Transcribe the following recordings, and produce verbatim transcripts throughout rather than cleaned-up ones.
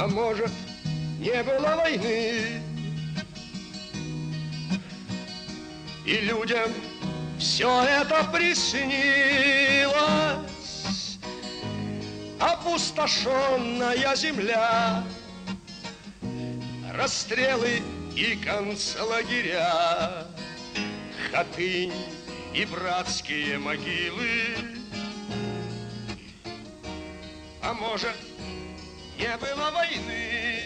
А может, не было войны, и людям все это приснилось. Опустошенная земля, расстрелы и концлагеря, Хатынь и братские могилы. А может, не было войны,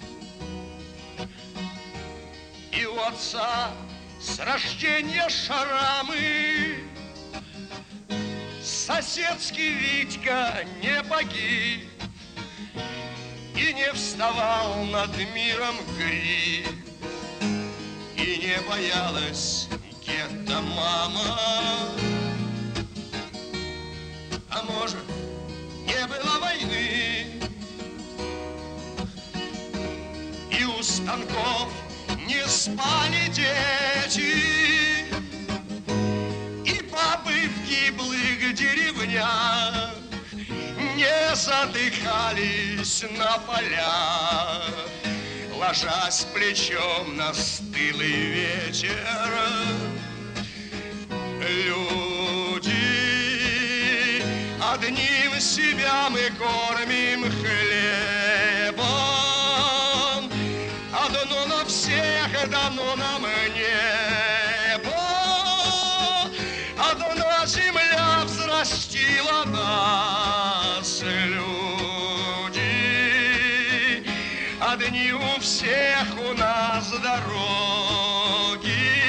и у отца с рождения шрамы. Соседский Витька не погиб и не вставал над миром гриб, и не боялась гетто мама. А может, не было войны, и у станков не спали дети, и бабы в гиблых деревнях не задыхались на полях, ложась плечом на стылый ветер. Люди, одним себя мы кормим хлебом, одно на всех дано нам небо, одна земля взрастила нас. Люди, одни у всех у нас дороги,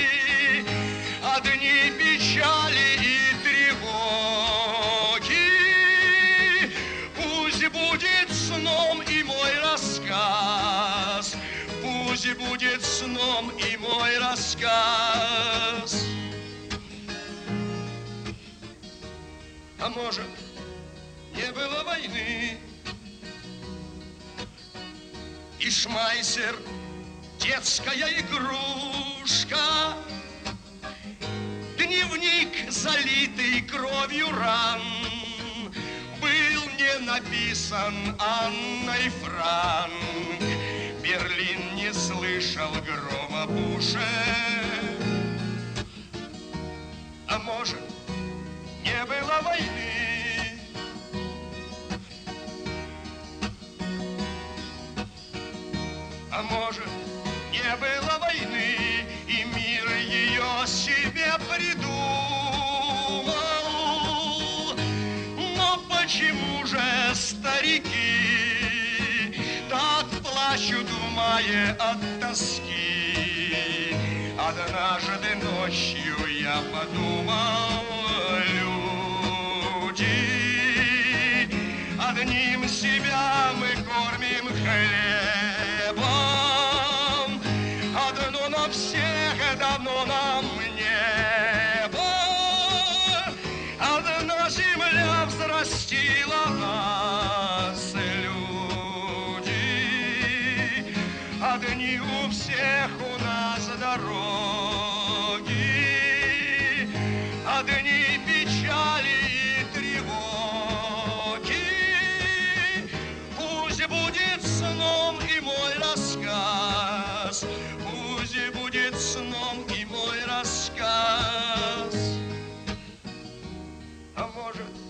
одни печали и тревоги. Пусть будет сном и мой рассказ, пусть будет сном и мой рассказ. А может, не было войны, и шмайсер — детская игрушка, дневник, залитый кровью ран, был не написан Анной Франк. Берлин не слышал грома Буша. А может, не было войны, а может, не было войны, и мир ее себе придумал. Но почему же старики так плачут в мае от тоски? Однажды ночью я подумал, люди, одним себя мы кормим хлебом, одно на всех давно нам небо, одна земля взрастила нас. Люди, одни у всех у нас дороги, одни печали и тревоги. Пусть будет сном и мой рассказ, пусть будет сном и мой рассказ. А может,